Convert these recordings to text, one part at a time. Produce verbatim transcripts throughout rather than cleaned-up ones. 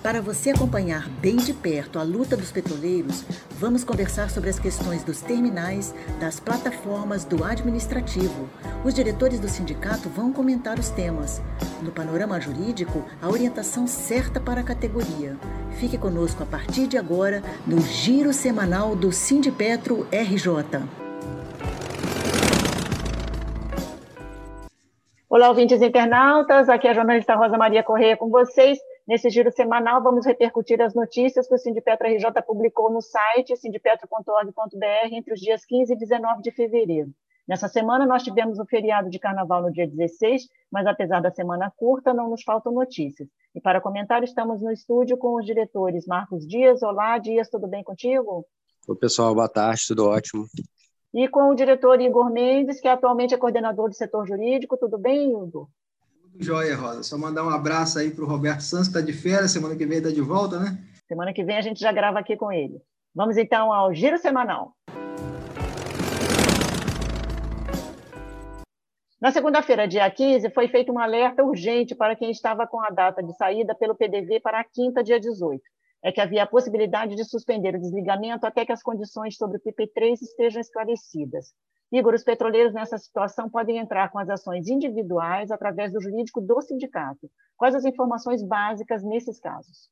Para você acompanhar bem de perto a luta dos petroleiros, vamos conversar sobre as questões dos terminais, das plataformas, do administrativo. Os diretores do sindicato vão comentar os temas. No panorama jurídico, a orientação certa para a categoria. Fique conosco a partir de agora no Giro Semanal do Sindipetro R J. Olá, ouvintes internautas, aqui é a jornalista Rosa Maria Correia com vocês. Nesse giro semanal, vamos repercutir as notícias que o Sindipetro R J publicou no site sindipetro ponto org ponto br entre os dias quinze e dezenove de fevereiro. Nessa semana, nós tivemos o feriado de carnaval no dia dezesseis, mas apesar da semana curta, não nos faltam notícias. E para comentar, estamos no estúdio com os diretores Marcos Dias. Olá, Dias, tudo bem contigo? Oi, pessoal, boa tarde, tudo ótimo. E com o diretor Igor Mendes, que atualmente é coordenador do setor jurídico. Tudo bem, Igor? Tudo jóia, Rosa. Só mandar um abraço aí para o Roberto Santos, que está de férias, semana que vem está de volta, né? Semana que vem a gente já grava aqui com ele. Vamos então ao Giro Semanal. Na segunda-feira, dia quinze, foi feito um alerta urgente para quem estava com a data de saída pelo P D V para a quinta, dia dezoito. É que havia a possibilidade de suspender o desligamento até que as condições sobre o P P três estejam esclarecidas. Igor, os petroleiros nessa situação podem entrar com as ações individuais através do jurídico do sindicato. Quais as informações básicas nesses casos?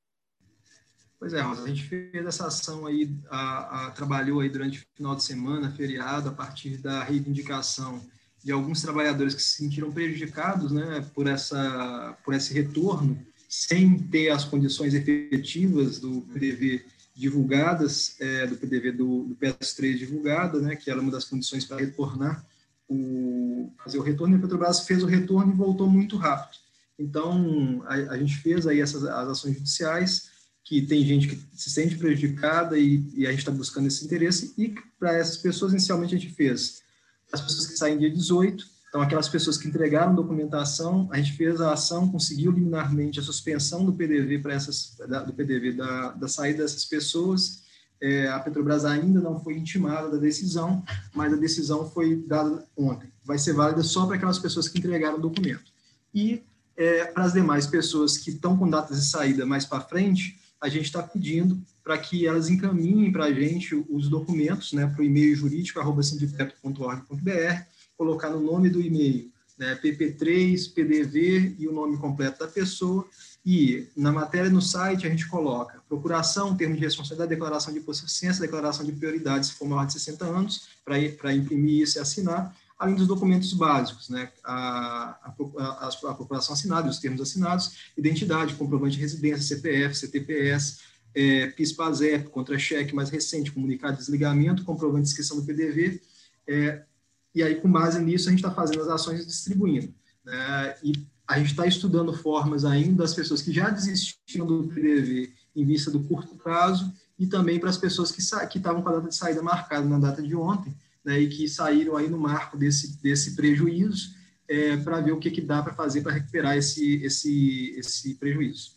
Pois é, Rosa, a gente fez essa ação aí, a, a, trabalhou aí durante o final de semana, feriado, a partir da reivindicação de alguns trabalhadores que se sentiram prejudicados, né, por, essa, por esse retorno, sem ter as condições efetivas do P D V divulgadas, é, do P D V do, do P S três divulgada, né, que era uma das condições para retornar, o, fazer o retorno, e a Petrobras fez o retorno e voltou muito rápido. Então, a, a gente fez aí essas as ações judiciais, que tem gente que se sente prejudicada e, e a gente está buscando esse interesse, e para essas pessoas, inicialmente, a gente fez as pessoas que saem dia dezoito, então aquelas pessoas que entregaram documentação, a gente fez a ação, conseguiu liminarmente a suspensão do P D V para essas, da, do P D V da, da saída dessas pessoas. É, a Petrobras ainda não foi intimada da decisão, mas a decisão foi dada ontem. Vai ser válida só para aquelas pessoas que entregaram o documento. E é, para as demais pessoas que estão com datas de saída mais para frente, a gente está pedindo para que elas encaminhem para a gente os documentos, né, para o e-mail jurídico, arroba sindipetro ponto org ponto br, colocar no nome do e-mail, né, P P três, P D V e o nome completo da pessoa, e na matéria no site a gente coloca procuração, termo de responsabilidade, declaração de hipossuficiência, declaração de prioridade se for maior de sessenta anos, para imprimir isso e assinar, além dos documentos básicos, né, a, a, a, a procuração assinada, os termos assinados, identidade, comprovante de residência, C P F, C T P S, é, PIS-PASEP, contra-cheque mais recente, comunicado de desligamento, comprovante de inscrição do P D V, é, e aí, com base nisso, a gente está fazendo as ações e distribuindo. Né? E a gente está estudando formas ainda das pessoas que já desistiram do P D V em vista do curto prazo e também para as pessoas que estavam com a data de saída marcada na data de ontem, né, e que saíram aí no marco desse, desse prejuízo, é, para ver o que, que dá para fazer para recuperar esse, esse, esse prejuízo.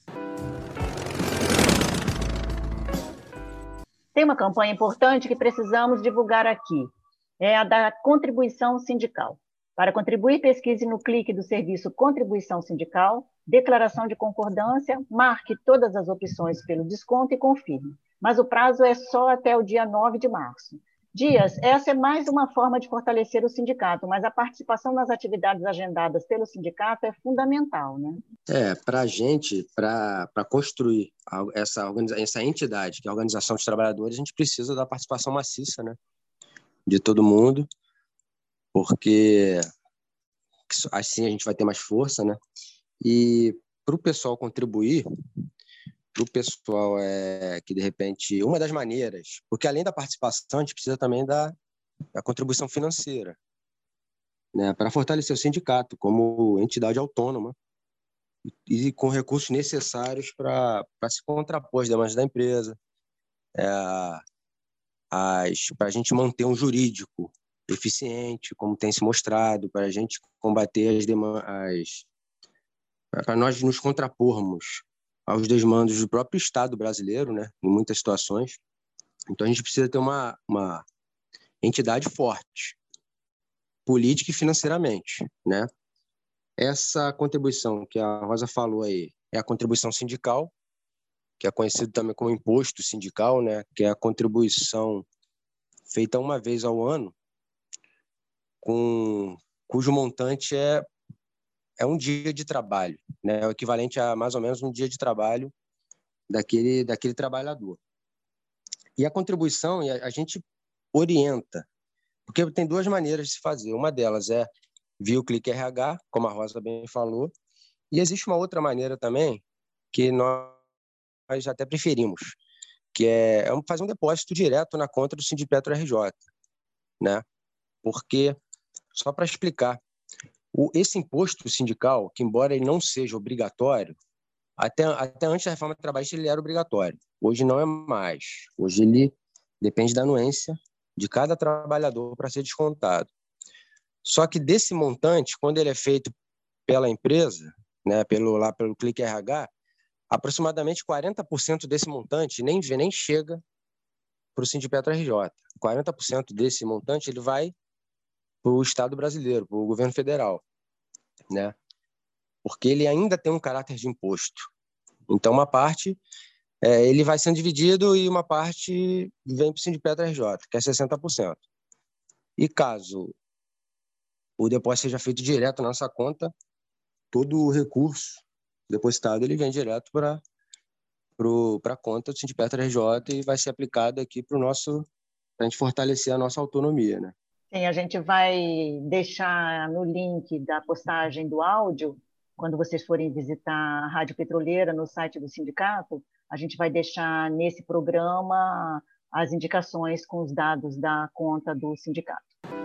Tem uma campanha importante que precisamos divulgar aqui. É a da contribuição sindical. Para contribuir, pesquise no clique do serviço Contribuição Sindical, declaração de concordância, marque todas as opções pelo desconto e confirme. Mas o prazo é só até o dia nove de março. Dias, essa é mais uma forma de fortalecer o sindicato, mas a participação nas atividades agendadas pelo sindicato é fundamental, né? É, para a gente, para construir essa, essa entidade, que é a Organização dos Trabalhadores, a gente precisa da participação maciça, né, de todo mundo, porque assim a gente vai ter mais força, né? E para o pessoal contribuir, para o pessoal é, que, de repente, uma das maneiras, porque além da participação, a gente precisa também da, da contribuição financeira, né, para fortalecer o sindicato como entidade autônoma e com recursos necessários para se contrapor às demandas da empresa, é, para a gente manter um jurídico eficiente, como tem se mostrado, para a gente combater as demandas, para nós nos contrapormos aos desmandos do próprio Estado brasileiro, né, em muitas situações. Então, a gente precisa ter uma, uma entidade forte, política e financeiramente, né? Essa contribuição que a Rosa falou aí é a contribuição sindical, que é conhecido também como imposto sindical, né, que é a contribuição feita uma vez ao ano, com, cujo montante é, é um dia de trabalho, né, o equivalente a mais ou menos um dia de trabalho daquele, daquele trabalhador. E a contribuição, a, a gente orienta, porque tem duas maneiras de se fazer. Uma delas é via o Clique R H, como a Rosa bem falou, e existe uma outra maneira também, que nós até preferimos, que é fazer um depósito direto na conta do Sindipetro R J, né? Porque, só para explicar, o, esse imposto sindical, que embora ele não seja obrigatório, até, até antes da reforma trabalhista ele era obrigatório, hoje não é mais. Hoje ele depende da anuência de cada trabalhador para ser descontado. Só que desse montante, quando ele é feito pela empresa, né, pelo, lá pelo Clique R H, aproximadamente quarenta por cento desse montante nem, nem chega para o Sindipetro R J. quarenta por cento desse montante ele vai para o Estado brasileiro, para o governo federal, né? Porque ele ainda tem um caráter de imposto. Então, uma parte é, ele vai sendo dividido e uma parte vem para o Sindipetro R J, que é sessenta por cento. E caso o depósito seja feito direto na nossa conta, todo o recurso depositado ele vem direto para para a conta do Sindipetro R J e vai ser aplicado aqui para o nosso, para a gente fortalecer a nossa autonomia, né? Sim, a gente vai deixar no link da postagem do áudio, quando vocês forem visitar a Rádio Petroleira no site do sindicato, a gente vai deixar nesse programa as indicações com os dados da conta do sindicato.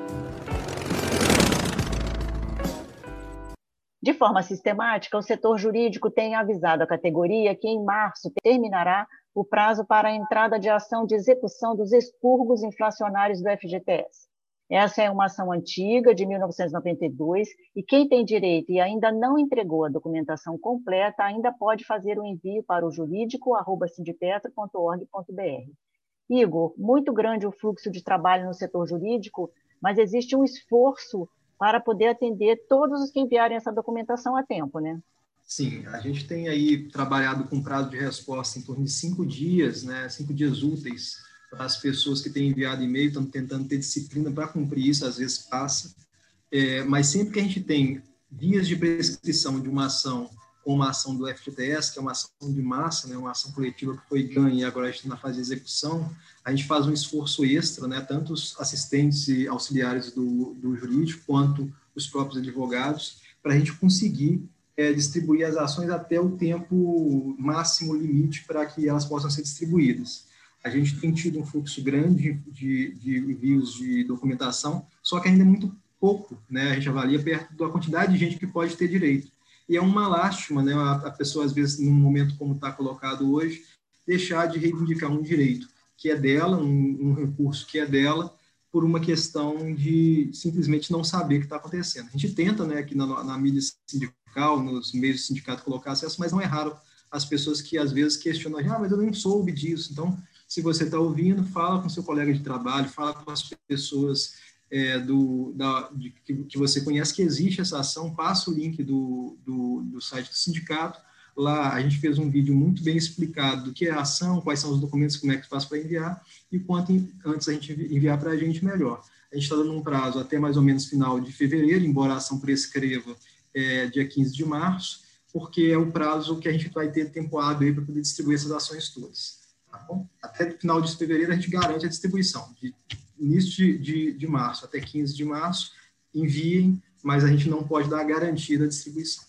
De forma sistemática, o setor jurídico tem avisado a categoria que em março terminará o prazo para a entrada de ação de execução dos expurgos inflacionários do F G T S. Essa é uma ação antiga, de mil novecentos e noventa e dois, e quem tem direito e ainda não entregou a documentação completa ainda pode fazer o envio para o jurídico arroba sindipetro ponto org ponto br. Igor, muito grande o fluxo de trabalho no setor jurídico, mas existe um esforço para poder atender todos os que enviarem essa documentação a tempo, né? Sim, a gente tem aí trabalhado com prazo de resposta em torno de cinco dias, né, cinco dias úteis, para as pessoas que têm enviado e-mail, estão tentando ter disciplina para cumprir isso, às vezes passa, é, mas sempre que a gente tem dias de prescrição de uma ação, como uma ação do F G T S, que é uma ação de massa, né, uma ação coletiva que foi ganha e agora a gente está na fase de execução, a gente faz um esforço extra, né, tanto os assistentes e auxiliares do, do jurídico, quanto os próprios advogados, para a gente conseguir é, distribuir as ações até o tempo máximo limite para que elas possam ser distribuídas. A gente tem tido um fluxo grande de, de envios de documentação, só que ainda é muito pouco, né? A gente avalia perto da quantidade de gente que pode ter direito. E é uma lástima, né? A, a pessoa, às vezes, num momento como está colocado hoje, deixar de reivindicar um direito que é dela, um, um recurso que é dela, por uma questão de simplesmente não saber o que está acontecendo. A gente tenta, né, aqui na, na mídia sindical, nos meios do sindicato, colocar acesso, mas não é raro as pessoas que, às vezes, questionam, ah, mas eu não soube disso. Então, se você está ouvindo, fala com seu colega de trabalho, fala com as pessoas é, do, da, de, que, que você conhece que existe essa ação, passa o link do, do, do site do sindicato. Lá a gente fez um vídeo muito bem explicado do que é a ação, quais são os documentos, como é que faz para enviar, e quanto antes a gente enviar para a gente, melhor. A gente está dando um prazo até mais ou menos final de fevereiro, embora a ação prescreva é, dia quinze de março, porque é o prazo que a gente vai ter tempo hábil para poder distribuir essas ações todas. Tá bom? Até final de fevereiro a gente garante a distribuição. De início de, de, de março até quinze de março, enviem, mas a gente não pode dar a garantia da distribuição.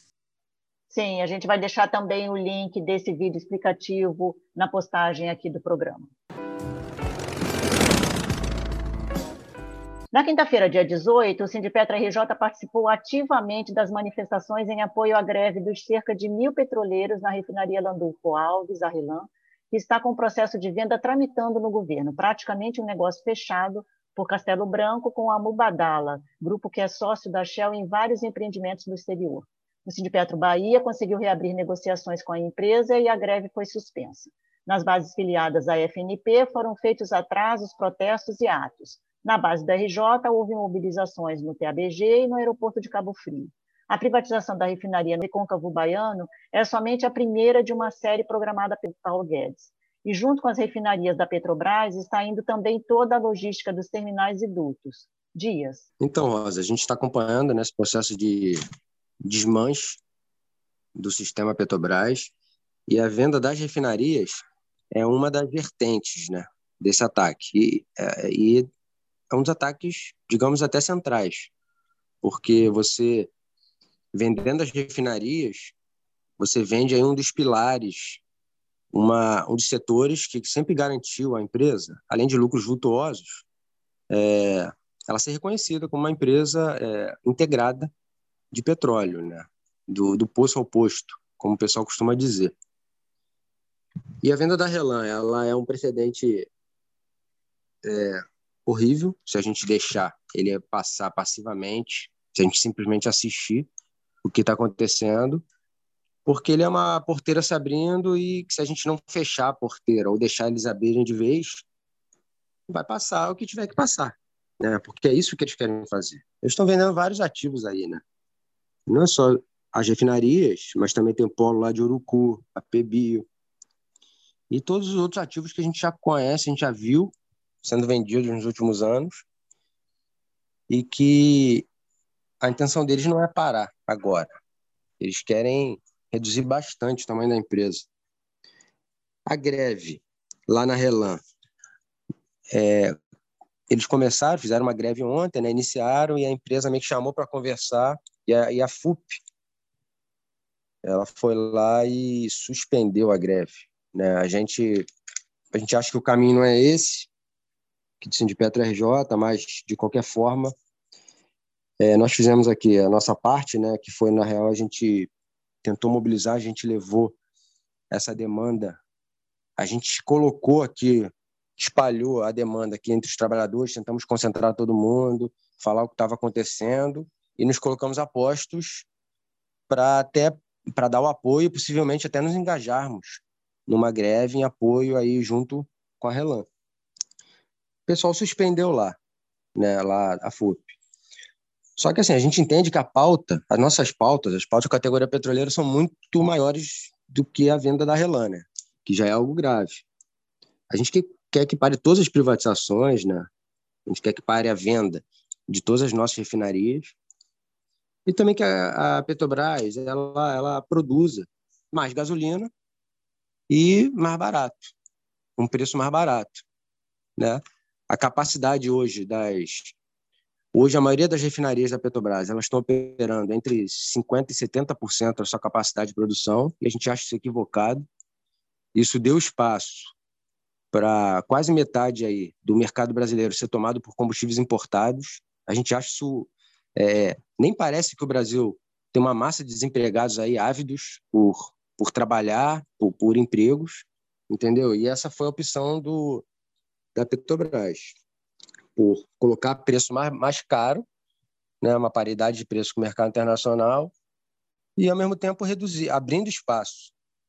Sim, a gente vai deixar também o link desse vídeo explicativo na postagem aqui do programa. Na quinta-feira, dia dezoito, o Sindipetro R J participou ativamente das manifestações em apoio à greve dos cerca de mil petroleiros na refinaria Landulfo Alves, a Rilan, que está com o processo de venda tramitando no governo, praticamente um negócio fechado por Castelo Branco com a Mubadala, grupo que é sócio da Shell em vários empreendimentos no exterior. O Sindipetro Bahia conseguiu reabrir negociações com a empresa e a greve foi suspensa. Nas bases filiadas à F N P foram feitos atrasos, protestos e atos. Na base da R J houve mobilizações no T A B G e no aeroporto de Cabo Frio. A privatização da refinaria no Recôncavo Baiano é somente a primeira de uma série programada pelo Paulo Guedes. E junto com as refinarias da Petrobras está indo também toda a logística dos terminais e dutos. Dias. Então, Rosa, a gente está acompanhando nesse processo de desmanche do sistema Petrobras e a venda das refinarias é uma das vertentes, né, desse ataque. E, é, e é um dos ataques, digamos, até centrais, porque você, vendendo as refinarias, você vende aí um dos pilares, uma, um dos setores que sempre garantiu à empresa, além de lucros vultuosos, é, ela ser reconhecida como uma empresa é, integrada de petróleo, né? do, do poço ao posto, como o pessoal costuma dizer. E a venda da Relan, ela é um precedente é, horrível, se a gente deixar ele passar passivamente, se a gente simplesmente assistir o que está acontecendo, porque ele é uma porteira se abrindo e se a gente não fechar a porteira ou deixar eles abrirem de vez, vai passar o que tiver que passar, né? Porque é isso que eles querem fazer. Eles estão vendendo vários ativos aí, né? Não é só as refinarias, mas também tem o polo lá de Urucu, a PeBio, e todos os outros ativos que a gente já conhece, a gente já viu sendo vendidos nos últimos anos, e que a intenção deles não é parar agora. Eles querem reduzir bastante o tamanho da empresa. A greve lá na Relan, é, eles começaram, fizeram uma greve ontem, né, iniciaram, e a empresa meio que chamou para conversar, e a, e a F U P, ela foi lá e suspendeu a greve, né? A gente, a gente acha que o caminho não é esse, que de Sindipetro R J, mas, de qualquer forma, é, nós fizemos aqui a nossa parte, né, que foi, na real, a gente tentou mobilizar, a gente levou essa demanda, a gente colocou aqui, espalhou a demanda aqui entre os trabalhadores, tentamos concentrar todo mundo, falar o que estava acontecendo, e nos colocamos a postos para até para dar o apoio, possivelmente até nos engajarmos numa greve em apoio aí junto com a Relan. O pessoal suspendeu lá, né, lá a F U P. Só que assim, a gente entende que a pauta, as nossas pautas, as pautas da categoria petroleira são muito maiores do que a venda da Relan, né, que já é algo grave. A gente quer que pare todas as privatizações, né? A gente quer que pare a venda de todas as nossas refinarias, e também que a, a Petrobras ela, ela produza mais gasolina e mais barato, um preço mais barato, né? A capacidade hoje das... Hoje, a maioria das refinarias da Petrobras elas estão operando entre cinquenta por cento e setenta por cento da sua capacidade de produção, e a gente acha isso equivocado. Isso deu espaço para quase metade aí do mercado brasileiro ser tomado por combustíveis importados. A gente acha isso... É, nem parece que o Brasil tem uma massa de desempregados aí ávidos por, por trabalhar, por, por empregos, entendeu? E essa foi a opção do, da Petrobras, por colocar preço mais, mais caro, né, uma paridade de preço com o mercado internacional, e, ao mesmo tempo, reduzir, abrindo espaço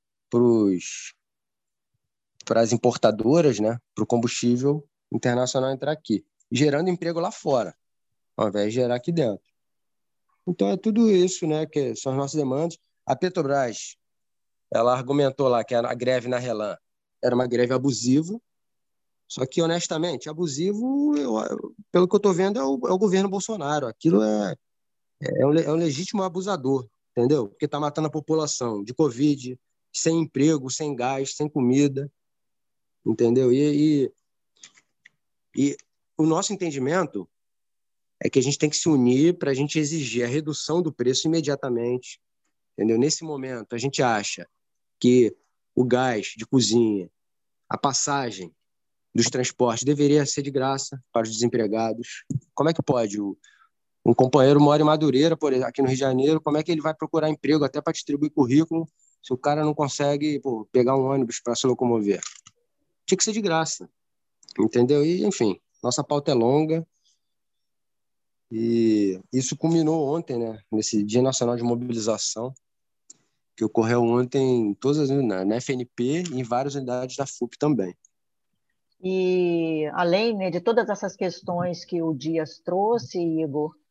para as importadoras, né, para o combustível internacional entrar aqui, gerando emprego lá fora, ao invés de gerar aqui dentro. Então, é tudo isso, né, que são as nossas demandas. A Petrobras, ela argumentou lá que a greve na Relan era uma greve abusiva, só que, honestamente, abusivo, eu, eu, pelo que eu estou vendo, é o, é o governo Bolsonaro. Aquilo é, é, um, é um legítimo abusador, entendeu? Porque está matando a população de Covid, sem emprego, sem gás, sem comida, entendeu? E, e, e o nosso entendimento é que a gente tem que se unir para a gente exigir a redução do preço imediatamente, entendeu? Nesse momento, a gente acha que o gás de cozinha, a passagem dos transportes deveria ser de graça para os desempregados. Como é que pode? O, um companheiro mora em Madureira, por exemplo, aqui no Rio de Janeiro, como é que ele vai procurar emprego até para distribuir currículo se o cara não consegue, pô, pegar um ônibus para se locomover? Tinha que ser de graça, entendeu? E, enfim, nossa pauta é longa, e isso culminou ontem, né, nesse Dia Nacional de Mobilização, que ocorreu ontem em todas, na, na F N P e em várias unidades da F U P também. E além, né, de todas essas questões que o Dias trouxe, Igor,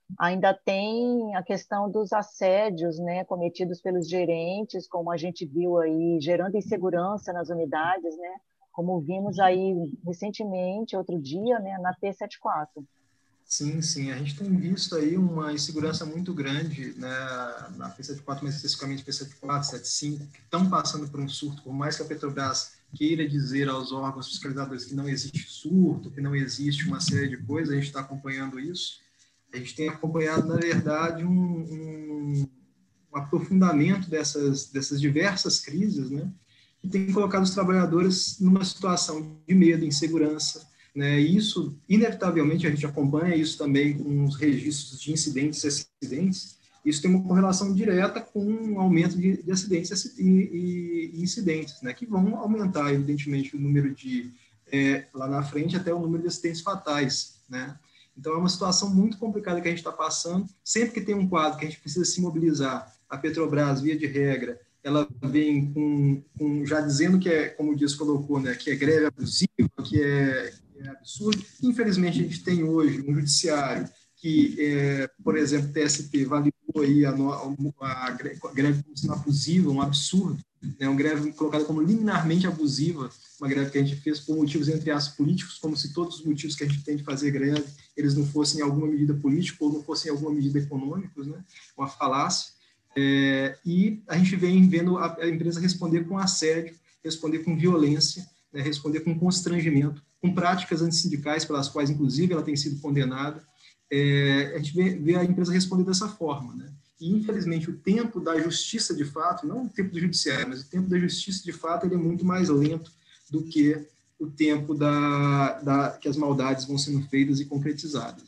ainda tem a questão dos assédios, né, cometidos pelos gerentes, como a gente viu aí, gerando insegurança nas unidades, né, como vimos aí recentemente, outro dia, né, na P setenta e quatro. Sim, sim, a gente tem visto aí uma insegurança muito grande, né, na P setenta e quatro, mais especificamente P setenta e quatro, setenta e cinco, que estão passando por um surto, por mais que a Petrobras queira dizer aos órgãos fiscalizadores que não existe surto, que não existe uma série de coisas, a gente está acompanhando isso. A gente tem acompanhado, na verdade, um, um, um aprofundamento dessas, dessas diversas crises, né, que tem colocado os trabalhadores numa situação de medo, insegurança, né? Isso, inevitavelmente, a gente acompanha isso também com os registros de incidentes e acidentes. Isso tem uma correlação direta com um aumento de, de acidentes e, e, e incidentes, né? Que vão aumentar, evidentemente, o número de, é, lá na frente, até o número de acidentes fatais, né? Então, é uma situação muito complicada que a gente está passando. Sempre que tem um quadro que a gente precisa se mobilizar, a Petrobras, via de regra, ela vem com, com já dizendo que é, como o Dias colocou, né, que é greve abusiva, que é, que é absurdo. Infelizmente, a gente tem hoje um judiciário que, é, por exemplo, o T S T validou aí a, a, a greve como sendo abusiva, um absurdo, né, uma greve colocada como liminarmente abusiva, uma greve que a gente fez por motivos, entre aspas, políticos, como se todos os motivos que a gente tem de fazer greve, eles não fossem em alguma medida política ou não fossem em alguma medida econômicos, né, uma falácia. É, e a gente vem vendo a, a empresa responder com assédio, responder com violência, né, responder com constrangimento, com práticas antissindicais pelas quais, inclusive, ela tem sido condenada. É, a gente vê, vê a empresa responder dessa forma, né? E, infelizmente, o tempo da justiça de fato, não o tempo do judiciário, mas o tempo da justiça de fato, ele é muito mais lento do que o tempo da, da, que as maldades vão sendo feitas e concretizadas.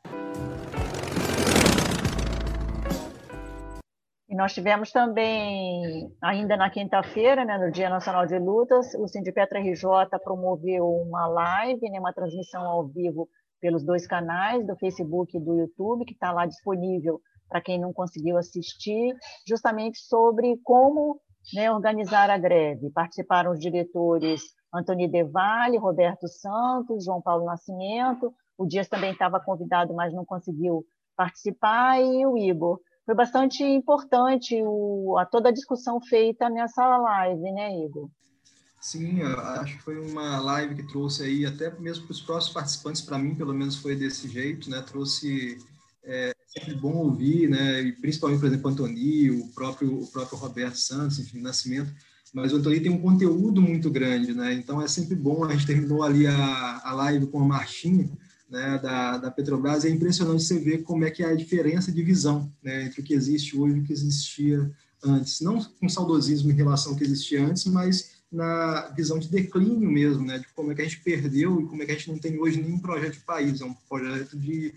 E nós tivemos também, ainda na quinta-feira, né, no Dia Nacional de Lutas, o Sindipetra R J promoveu uma live, né, uma transmissão ao vivo pelos dois canais, do Facebook e do YouTube, que está lá disponível para quem não conseguiu assistir, justamente sobre como, né, organizar a greve. Participaram os diretores Antoni Devalle, Roberto Santos, João Paulo Nascimento, o Dias também estava convidado, mas não conseguiu participar, e o Igor. Foi bastante importante o, a toda a discussão feita nessa live, né, Igor? Sim, acho que foi uma live que trouxe aí, até mesmo para os próximos participantes, para mim, pelo menos, foi desse jeito, né? Trouxe, é sempre bom ouvir, né? E principalmente, por exemplo, o Antoni, o próprio, o próprio Roberto Santos, enfim, Nascimento. Mas o Antoni tem um conteúdo muito grande, né? Então, é sempre bom. A gente terminou ali a, a live com a marchinha, né, da, da Petrobras, e é impressionante você ver como é que é a diferença de visão, né, entre o que existe hoje e o que existia antes. Não com saudosismo em relação ao que existia antes, mas na visão de declínio mesmo, né, de como é que a gente perdeu e como é que a gente não tem hoje nenhum projeto de país, é um projeto de,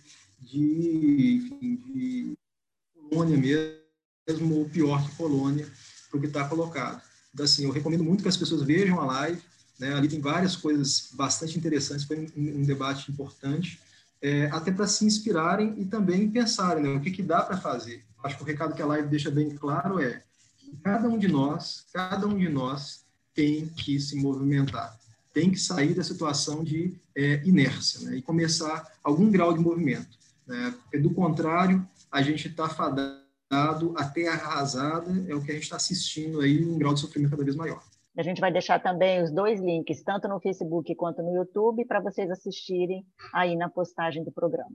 de, enfim, de colônia mesmo, ou pior que colônia, para o que está colocado. Então, assim, eu recomendo muito que as pessoas vejam a live, né, ali tem várias coisas bastante interessantes, foi um, um debate importante, é, até para se inspirarem e também pensarem, né, o que, que dá para fazer. Acho que o recado que a live deixa bem claro é que cada um de nós, cada um de nós tem que se movimentar, tem que sair da situação de é, inércia, né, e começar algum grau de movimento, né, porque do contrário, a gente está fadado a terra arrasada, é o que a gente está assistindo aí, um grau de sofrimento cada vez maior. A gente vai deixar também os dois links, tanto no Facebook quanto no YouTube, para vocês assistirem aí na postagem do programa.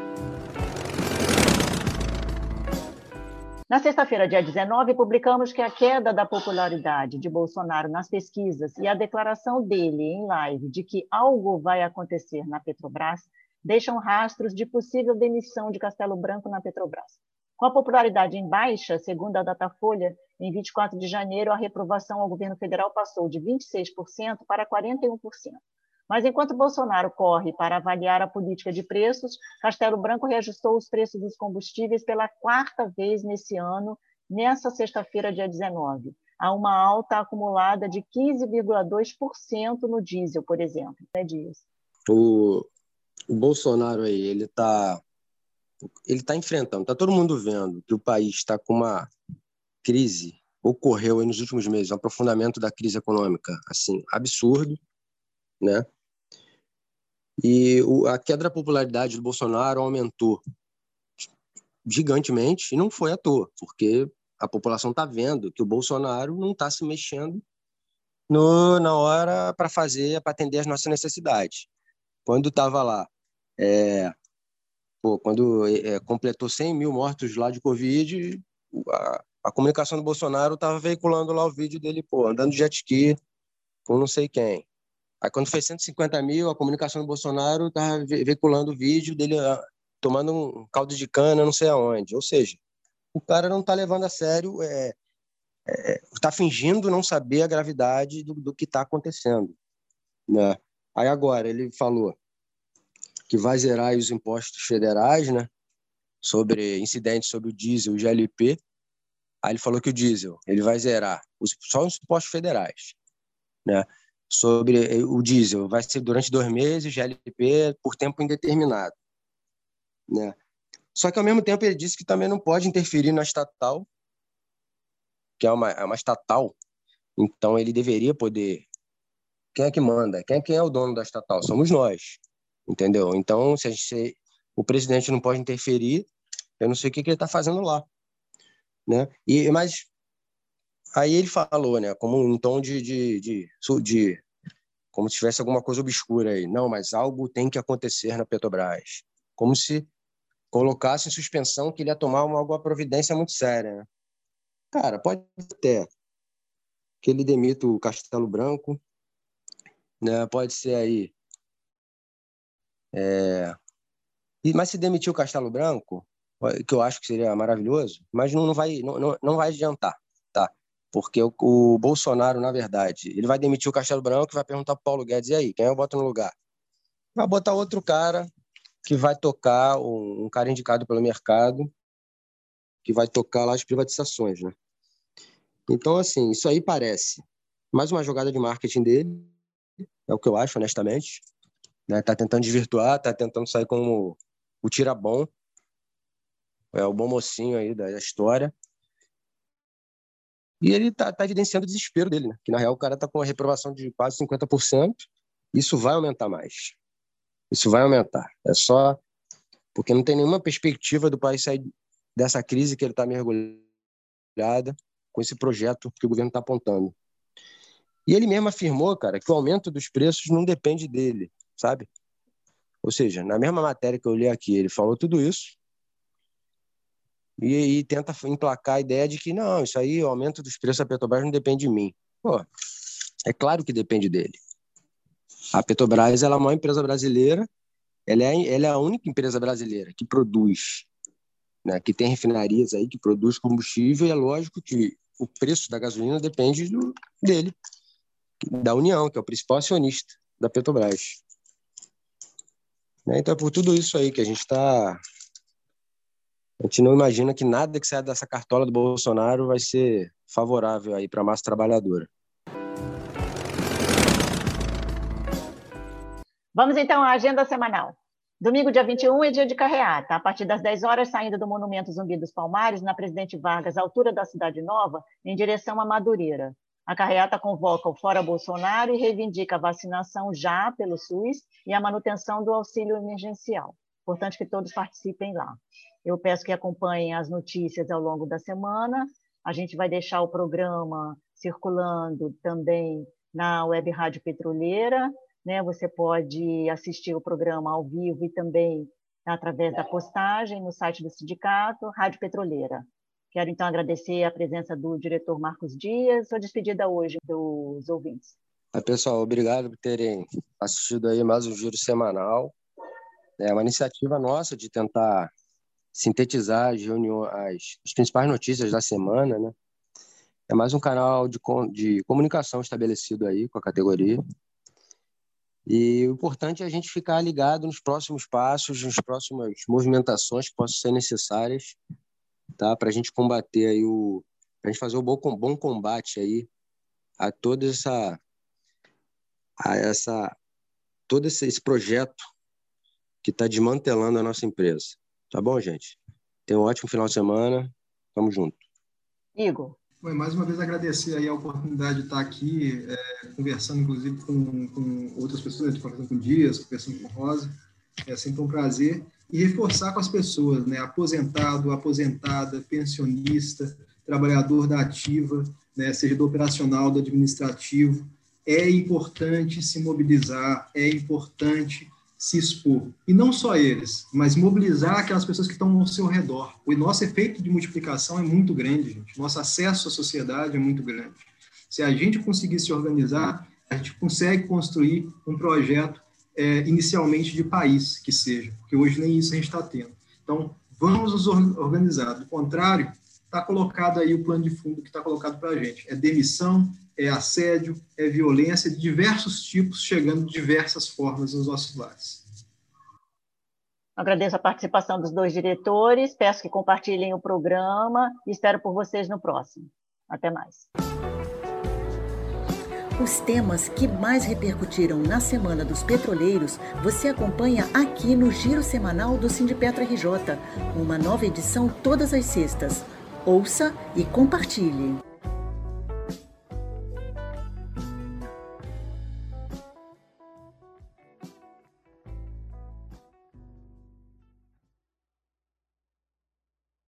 Na sexta-feira, dia dezenove, publicamos que a queda da popularidade de Bolsonaro nas pesquisas e a declaração dele em live de que algo vai acontecer na Petrobras deixam rastros de possível demissão de Castelo Branco na Petrobras. Com a popularidade em baixa, segundo a Datafolha, em vinte e quatro de janeiro, a reprovação ao governo federal passou de vinte e seis por cento para quarenta e um por cento. Mas enquanto Bolsonaro corre para avaliar a política de preços, Castelo Branco reajustou os preços dos combustíveis pela quarta vez nesse ano, nessa sexta-feira, dia dezenove. Há uma alta acumulada de quinze vírgula dois por cento no diesel, por exemplo. É disso. O, o Bolsonaro aí, ele está ele tá enfrentando, está todo mundo vendo que o país está com uma crise, ocorreu aí nos últimos meses, um aprofundamento da crise econômica, assim, absurdo, né? E o, a queda da popularidade do Bolsonaro aumentou gigantemente, e não foi à toa, porque a população está vendo que o Bolsonaro não está se mexendo no, na hora para fazer, para atender as nossas necessidades. Quando estava lá, é, pô, quando é, completou cem mil mortos lá de Covid, a, a comunicação do Bolsonaro estava veiculando lá o vídeo dele, pô, andando de jet ski com não sei quem. Aí quando fez cento e cinquenta mil, a comunicação do Bolsonaro estava veiculando o vídeo dele ah, tomando um caldo de cana não sei aonde. Ou seja, o cara não está levando a sério, é, está fingindo não saber a gravidade do, do que está acontecendo, né? Aí agora ele falou que vai zerar os impostos federais, né? Sobre incidentes sobre o diesel e o G L P. Aí ele falou que o diesel ele vai zerar os, só os impostos federais, né? Sobre o diesel vai ser durante dois meses, G L P por tempo indeterminado, né? Só que ao mesmo tempo ele disse que também não pode interferir na estatal, que é uma, é uma estatal, então ele deveria poder. Quem é que manda? Quem é, quem é o dono da estatal? Somos nós, entendeu? Então, se, a gente, se o presidente não pode interferir, eu não sei o que, que ele está fazendo lá, né? E, mas aí ele falou, né, como um tom de, de, de, de como se tivesse alguma coisa obscura aí. Não, mas algo tem que acontecer na Petrobras. Como se colocasse em suspensão que ele ia tomar uma, alguma providência muito séria, né? Cara, pode ter que ele demita o Castelo Branco, né? Pode ser aí. É... Mas se demitir o Castelo Branco, que eu acho que seria maravilhoso, mas não, não, vai, não, não, não vai adiantar, tá? Porque o, o Bolsonaro, na verdade, ele vai demitir o Castelo Branco e vai perguntar para o Paulo Guedes, e aí, quem eu boto no lugar? Vai botar outro cara que vai tocar, um, um cara indicado pelo mercado, que vai tocar lá as privatizações, né? Então, assim, isso aí parece mais uma jogada de marketing dele, é o que eu acho, honestamente, né? Tá tentando desvirtuar, tá tentando sair como o tira-bom, é o bom mocinho aí da história. E ele tá, tá evidenciando o desespero dele, né? Que na real o cara tá com uma reprovação de quase cinquenta por cento. Isso vai aumentar mais. Isso vai aumentar. É só porque não tem nenhuma perspectiva do país sair dessa crise que ele está mergulhada com esse projeto que o governo está apontando. E ele mesmo afirmou, cara, que o aumento dos preços não depende dele, sabe? Ou seja, na mesma matéria que eu li aqui, ele falou tudo isso e, e tenta emplacar a ideia de que não, isso aí, o aumento dos preços da Petrobras não depende de mim. Pô, é claro que depende dele. A Petrobras ela é a maior empresa brasileira, ela é, ela é a única empresa brasileira que produz, né, que tem refinarias aí, que produz combustível, e é lógico que o preço da gasolina depende do, dele, da União, que é o principal acionista da Petrobras. Né? Então é por tudo isso aí que a gente está... A gente não imagina que nada que saia dessa cartola do Bolsonaro vai ser favorável aí para a massa trabalhadora. Vamos então à agenda semanal. Domingo, dia vinte e um, é dia de carreata. A partir das dez horas, saindo do Monumento Zumbi dos Palmares, na Presidente Vargas, à altura da Cidade Nova, em direção a Madureira. A carreata convoca o Fora Bolsonaro e reivindica a vacinação já pelo SUS e a manutenção do auxílio emergencial. Importante que todos participem lá. Eu peço que acompanhem as notícias ao longo da semana. A gente vai deixar o programa circulando também na Web Rádio Petroleira, né? Você pode assistir o programa ao vivo e também através da postagem no site do sindicato, Rádio Petroleira. Quero, então, agradecer a presença do diretor Marcos Dias. Sua despedida hoje dos ouvintes. Aí, pessoal, obrigado por terem assistido aí mais um Giro Semanal. É uma iniciativa nossa de tentar sintetizar as, reuniões, as, as principais notícias da semana, né? É mais um canal de, de comunicação estabelecido aí com a categoria. E o importante é a gente ficar ligado nos próximos passos, nas próximas movimentações que possam ser necessárias, tá? Para a gente combater aí o, para a gente fazer o bom, bom combate aí a toda essa, a essa, todo esse, esse projeto que está desmantelando a nossa empresa. Tá bom, gente? Tenha um ótimo final de semana. Tamo junto. Igor. Bom, mais uma vez agradecer aí a oportunidade de estar aqui, é, conversando, inclusive, com, com outras pessoas, conversando com o Dias, conversando com o Rosa. É sempre um prazer. e reforçar com as pessoas, né? Aposentado, aposentada, pensionista, trabalhador da ativa, né? Seja do operacional, do administrativo. É importante se mobilizar, é importante se expor. E não só eles, mas mobilizar aquelas pessoas que estão ao seu redor. O nosso efeito de multiplicação é muito grande, gente. Nosso acesso à sociedade é muito grande. Se a gente conseguir se organizar, a gente consegue construir um projeto é, inicialmente de país, que seja, porque hoje nem isso a gente está tendo. Então, vamos nos organizar. Do contrário, está colocado aí o plano de fundo que está colocado para a gente. É demissão, é assédio, é violência de diversos tipos, chegando de diversas formas nos nossos lares. Agradeço a participação dos dois diretores, peço que compartilhem o programa e espero por vocês no próximo. Até mais. Os temas que mais repercutiram na Semana dos Petroleiros, você acompanha aqui no Giro Semanal do Sindipetro R J, uma nova edição todas as sextas. Ouça e compartilhe.